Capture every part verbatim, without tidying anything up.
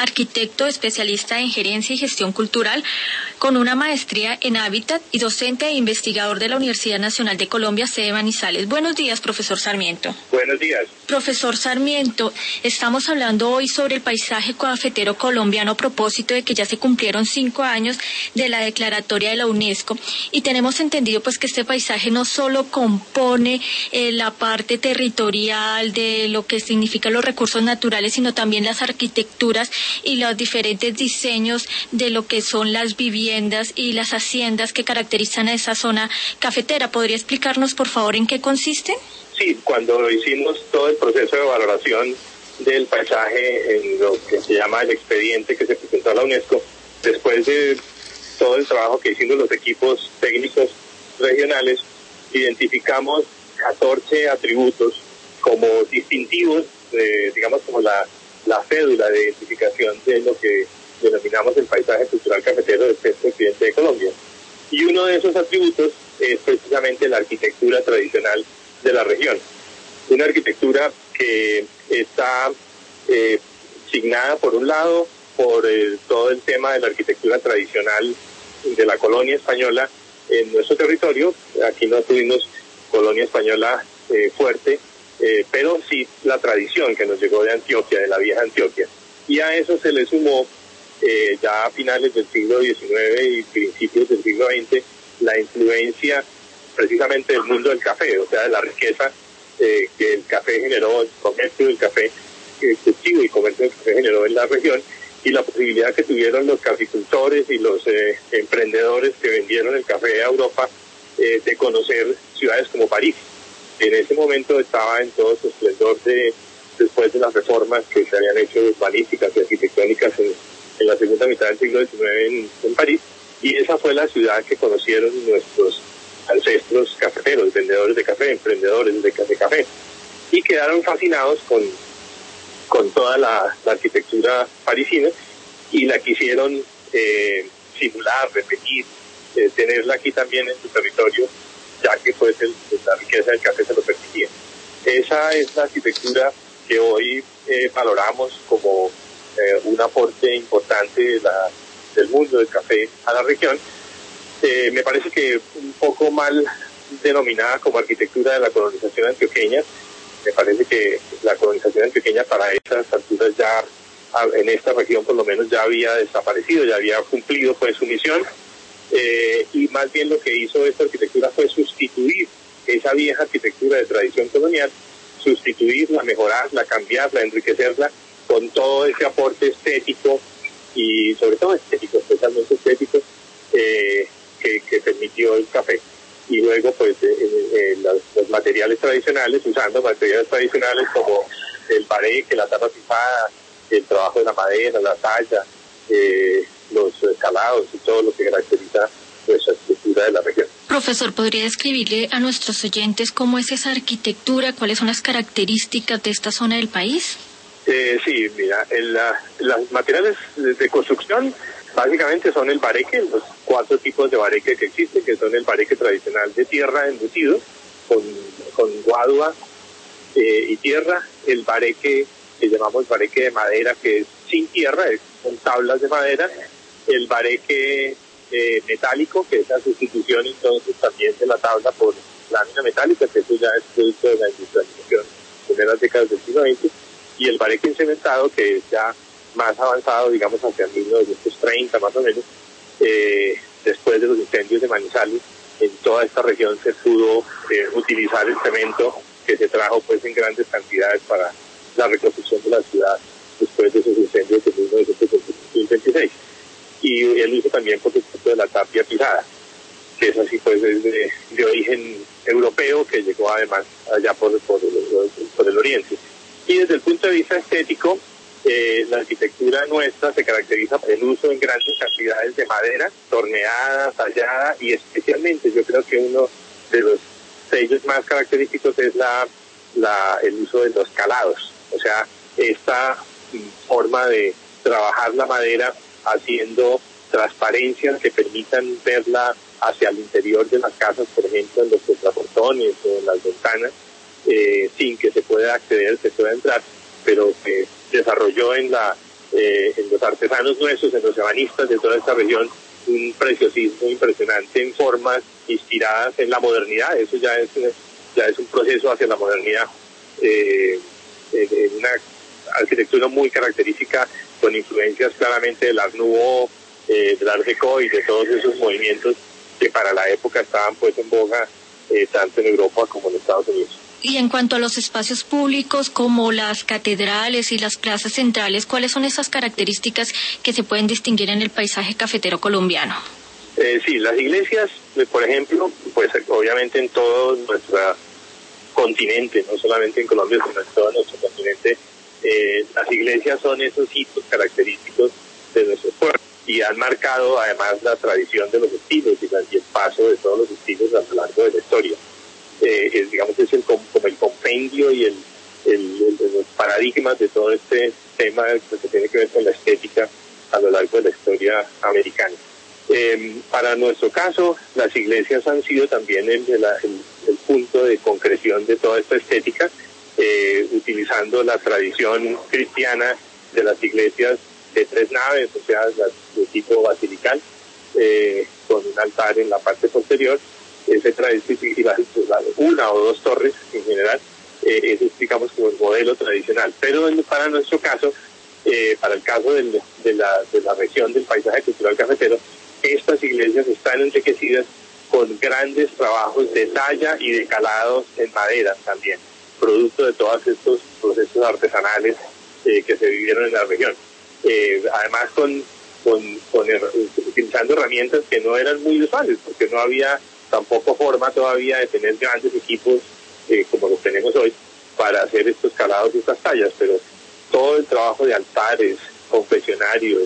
arquitecto especialista en gerencia y gestión cultural, con una maestría en hábitat y docente e investigador de la Universidad Nacional de Colombia, sede Manizales. Buenos días, profesor Sarmiento. Buenos días. Profesor Sarmiento, estamos hablando hoy sobre el paisaje cafetero colombiano a propósito de que ya se cumplieron cinco años de la declaratoria de la UNESCO y tenemos entendido pues que este paisaje no solo compone eh, la parte territorial de lo que significan los recursos naturales, sino también las arquitecturas y los diferentes diseños de lo que son las viviendas y las haciendas que caracterizan a esa zona cafetera. ¿Podría explicarnos, por favor, en qué consisten? Sí, cuando hicimos todo el proceso de valoración del paisaje en lo que se llama el expediente que se presentó a la UNESCO, después de todo el trabajo que hicimos los equipos técnicos regionales, identificamos catorce atributos como distintivos, eh, digamos como la, la cédula de identificación de lo que denominamos el paisaje cultural cafetero del centro occidente de Colombia. Y uno de esos atributos es precisamente la arquitectura tradicional de la región. Una arquitectura que está eh, signada por un lado por eh, todo el tema de la arquitectura tradicional de la colonia española en nuestro territorio. Aquí no tuvimos colonia española eh, fuerte, eh, pero sí la tradición que nos llegó de Antioquia, de la vieja Antioquia. Y a eso se le sumó eh, ya a finales del siglo diecinueve y principios del siglo veinte la influencia precisamente del mundo del café, o sea, de la riqueza eh, que el café generó, el comercio del café, el cultivo y comercio del café generó en la región, y la posibilidad que tuvieron los caficultores y los eh, emprendedores que vendieron el café a Europa eh, de conocer ciudades como París. En ese momento estaba en todo su esplendor de, después de las reformas que se habían hecho urbanísticas y arquitectónicas en, en la segunda mitad del siglo diecinueve en, en París, y esa fue la ciudad que conocieron nuestros ancestros cafeteros, vendedores de café, emprendedores de, de café, y quedaron fascinados con con toda la, la arquitectura parisina y la quisieron eh, simular, repetir, eh, tenerla aquí también en su territorio, ya que pues el, la riqueza del café se lo permitía. Esa es la arquitectura que hoy eh, valoramos como eh, un aporte importante de la, del mundo del café a la región. Eh, me parece que un poco mal denominada como arquitectura de la colonización antioqueña. Me parece que la colonización antioqueña para estas alturas ya, en esta región por lo menos, ya había desaparecido, ya había cumplido pues su misión, eh, y más bien lo que hizo esta arquitectura fue sustituir esa vieja arquitectura de tradición colonial, sustituirla, mejorarla, cambiarla, enriquecerla con todo ese aporte estético y sobre todo estético, especialmente estético, eh, que, que permitió el café. Y luego pues eh, eh, los, los materiales tradicionales, usando materiales tradicionales como el bareque, la tapa pifada, el trabajo de la madera, la talla, eh, los calados y todo lo que caracteriza nuestra estructura de la región. Profesor, ¿podría describirle a nuestros oyentes cómo es esa arquitectura, cuáles son las características de esta zona del país? Eh, sí, mira, en la, los materiales de, de construcción básicamente son el bareque, los cuatro tipos de bareque que existen, que son el bareque tradicional de tierra embutido, con, con guadua eh, y tierra, el bareque que llamamos bareque de madera, que es sin tierra, es con tablas de madera, el bareque eh, metálico, que es la sustitución entonces también de la tabla por lámina metálica, que eso ya es producto de la industrialización de primeras décadas del siglo veinte, y el bareque encementado, que es ya más avanzado, digamos, hacia mil novecientos treinta más o menos, eh, después de los incendios de Manizales, en toda esta región se pudo eh, utilizar el cemento que se trajo pues en grandes cantidades para la reconstrucción de la ciudad después de esos incendios de mil novecientos veintiséis. Y el uso también, por supuesto, de la tapia pisada, que es así pues es de, de origen europeo, que llegó además allá por, por, por el oriente. Y desde el punto de vista estético, Eh, la arquitectura nuestra se caracteriza por el uso en grandes cantidades de madera, torneada, tallada, y especialmente yo creo que uno de los sellos más característicos es la, la el uso de los calados, o sea, esta forma de trabajar la madera haciendo transparencias que permitan verla hacia el interior de las casas, por ejemplo, en los contraportones o en las ventanas, eh, sin que se pueda acceder, se pueda entrar, pero que desarrolló en la eh, en los artesanos nuestros, en los ebanistas de toda esta región, un preciosismo impresionante en formas inspiradas en la modernidad. Eso ya es, ya es un proceso hacia la modernidad, eh, en, en una arquitectura muy característica, con influencias claramente del Art Nouveau, eh, del Art Deco y de todos esos movimientos que para la época estaban pues en boga, eh, tanto en Europa como en Estados Unidos. Y en cuanto a los espacios públicos como las catedrales y las plazas centrales, ¿cuáles son esas características que se pueden distinguir en el paisaje cafetero colombiano? Eh, sí, las iglesias, por ejemplo, pues obviamente en todo nuestro continente, no solamente en Colombia, sino en todo nuestro continente, eh, las iglesias son esos hitos característicos de nuestro pueblo y han marcado además la tradición de los estilos y, la, y el paso de todos los estilos a lo largo de la historia. Eh, es, digamos, es el, como el compendio y el, el, el, los paradigmas de todo este tema que tiene que ver con la estética a lo largo de la historia americana. Eh, para nuestro caso, las iglesias han sido también el, el, el punto de concreción de toda esta estética, eh, utilizando la tradición cristiana de las iglesias de tres naves, o sea, las de tipo basilical, eh, con un altar en la parte posterior, ese una o dos torres en general, eh, ese es, digamos, como el modelo tradicional. Pero para nuestro caso, eh, para el caso del, de, la, de la región del paisaje cultural cafetero, estas iglesias están enriquecidas con grandes trabajos de talla y de calados en madera también, producto de todos estos procesos artesanales eh, que se vivieron en la región. Eh, además con, con, con her- utilizando herramientas que no eran muy usuales, porque no había tampoco forma todavía de tener grandes equipos eh, como los tenemos hoy para hacer estos calados y estas tallas, pero todo el trabajo de altares, confesionarios,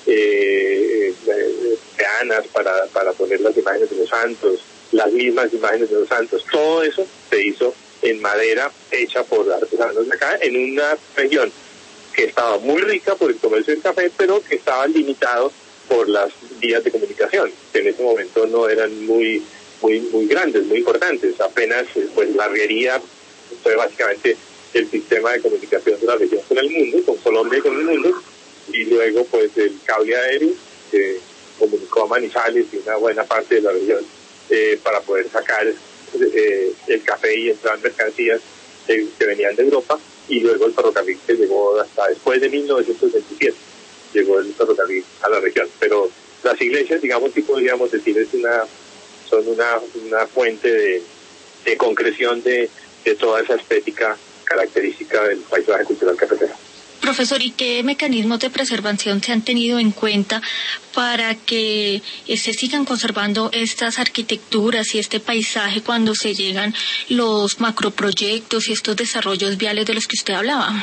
eh, eh, peanas para, para poner las imágenes de los santos, las mismas imágenes de los santos, todo eso se hizo en madera hecha por artesanos de acá, en una región que estaba muy rica por el comercio del café, pero que estaba limitado por las vías de comunicación, que en ese momento no eran muy muy muy grandes, muy importantes. Apenas pues la arriería fue básicamente el sistema de comunicación de la región con el mundo, con Colombia y con el mundo, y luego pues el cable aéreo que comunicó a Manizales y una buena parte de la región eh, para poder sacar eh, el café y entrar mercancías eh, que venían de Europa, y luego el ferrocarril que llegó hasta después de mil novecientos veintisiete, llegó el ferrocarril a la región. Pero las iglesias, digamos, sí podríamos decir, es una son una, una fuente de, de concreción de, de toda esa estética característica del paisaje cultural cafetero. Profesor, ¿y qué mecanismos de preservación se han tenido en cuenta para que eh, se sigan conservando estas arquitecturas y este paisaje cuando se llegan los macroproyectos y estos desarrollos viales de los que usted hablaba?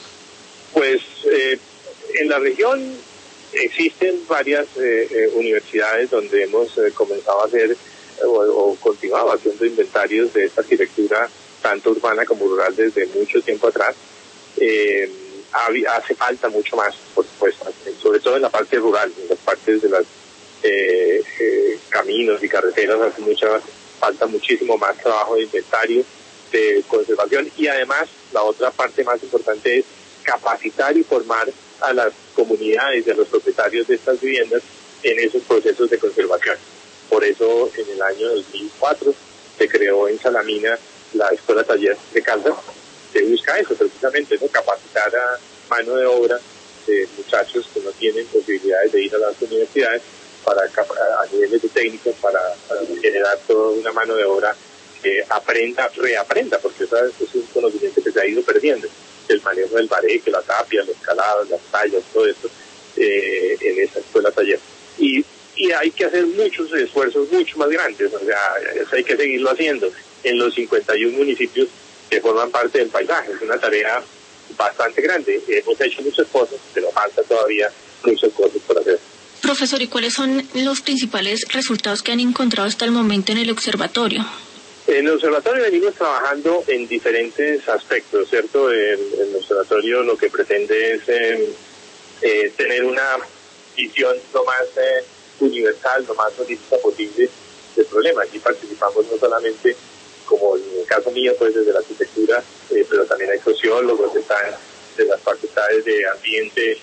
Pues eh, en la región existen varias eh, eh, universidades donde hemos eh, comenzado a hacer o, o continuado haciendo inventarios de esta arquitectura tanto urbana como rural desde mucho tiempo atrás. Eh, hace falta mucho más, por supuesto, sobre todo en la parte rural, en las partes de los eh, eh, caminos y carreteras hace mucha falta muchísimo más trabajo de inventario, de conservación, y además la otra parte más importante es capacitar y formar a las comunidades y a los propietarios de estas viviendas en esos procesos de conservación. Por eso en el año dos mil cuatro se creó en Salamina la Escuela Taller de Caldas, que busca eso precisamente, ¿no? Capacitar a mano de obra de muchachos que no tienen posibilidades de ir a las universidades para a niveles de técnicos para, para generar toda una mano de obra que aprenda, reaprenda, porque eso es un conocimiento que se ha ido perdiendo, el manejo del bareque, la tapia, los calados, las tallas, todo esto eh, en esa escuela taller. Y, y hay que hacer muchos esfuerzos mucho más grandes, o sea, eso hay que seguirlo haciendo en los cincuenta y uno municipios que forman parte del paisaje. Es una tarea bastante grande. Hemos hecho muchas cosas, pero falta todavía muchas cosas por hacer. Profesor, ¿y cuáles son los principales resultados que han encontrado hasta el momento en el observatorio? En el observatorio venimos trabajando en diferentes aspectos, ¿cierto? El, el observatorio lo que pretende es eh, eh, tener una visión lo más eh, universal, lo más holística posible del problema. Aquí participamos no solamente, como en el caso mío, pues desde la arquitectura, eh, pero también hay sociólogos, están de las facultades de ambiente,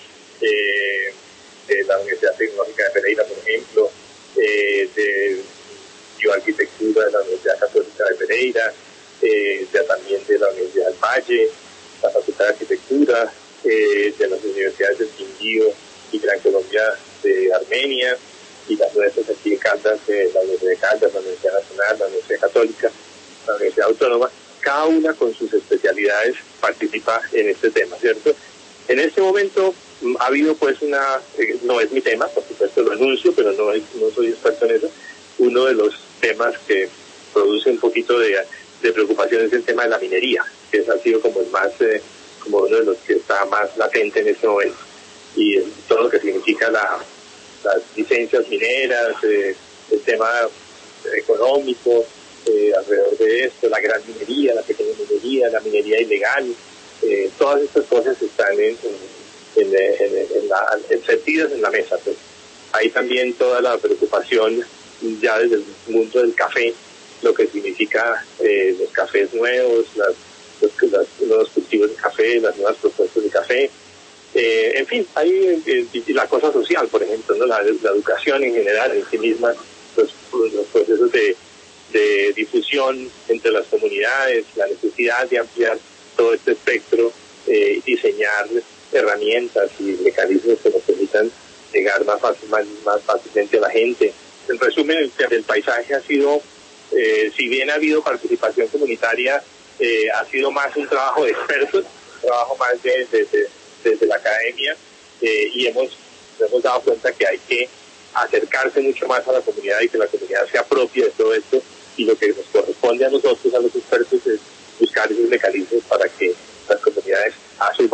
eh, de la Universidad Tecnológica de Pereira, por ejemplo, eh, de bioarquitectura de la Universidad Católica de Pereira, eh, de, también de la Universidad del Valle, la Facultad de Arquitectura, eh, de las universidades del Quindío y Gran Colombia de Armenia, y las nuestras aquí en Caldas, eh, la Universidad de Caldas, la Universidad Nacional, la Universidad Católica, la Universidad Autónoma, cada una con sus especialidades participa en este tema, ¿cierto? En este momento ha habido pues una, eh, no es mi tema, por supuesto lo anuncio, pero no, es, no soy experto en eso. Uno de los temas que produce un poquito de, de preocupación es el tema de la minería, que es, ha sido como el más, eh, como uno de los que está más latente en este momento, y eh, todo lo que significa la, las licencias mineras, eh, el tema económico eh, alrededor de esto, la gran minería, la pequeña minería, la minería ilegal, eh, todas estas cosas están en, en, en, en, en la, encendidas en la mesa. Pues hay también toda la preocupación ya desde el mundo del café, lo que significa eh, los cafés nuevos, las, los, los nuevos cultivos de café, las nuevas propuestas de café. Eh, en fin, hay eh, la cosa social, por ejemplo, ¿no? la, la educación en general, en sí misma, los, los procesos de, de difusión entre las comunidades, la necesidad de ampliar todo este espectro, eh, diseñar herramientas y mecanismos que nos permitan llegar más, fácil, más, más fácilmente a la gente. En resumen, el, el paisaje ha sido, eh, si bien ha habido participación comunitaria, eh, ha sido más un trabajo de expertos, un trabajo más de, de, de desde la academia, eh, y hemos, nos hemos dado cuenta que hay que acercarse mucho más a la comunidad y que la comunidad se apropie de todo esto, y lo que nos corresponde a nosotros, a los expertos, es buscar esos mecanismos para que las comunidades a su